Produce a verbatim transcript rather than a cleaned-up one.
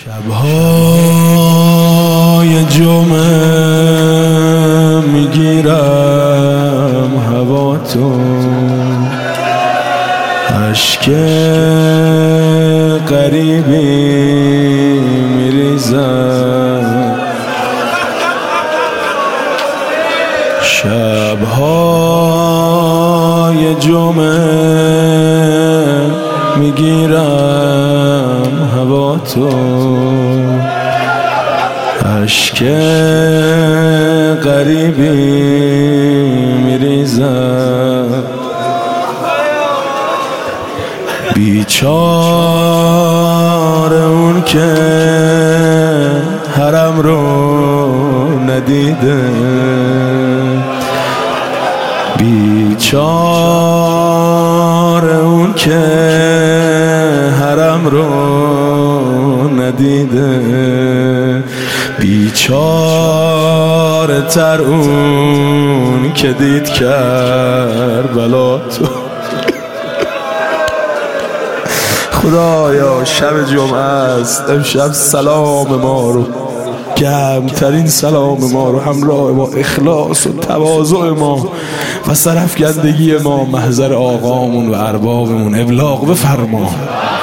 شب‌های جمعه میگیرم هوا تو، اشک غریبی میریزم. شب‌های جمعه میگیرم هوا تو، اشک غریبی میریزم. بیچاره اون که حرم رو ندیده، بیچاره اون که حرم رو ندیده، بیچاره تر اون که دید کربلا تو. خدایا شب جمعه است، امشب سلام ما رو، گرمترین سلام ما رو همراه با اخلاص و تواضع ما و سرافکندگی ما محضر آقامون و اربابمون ابلاغ بفرما.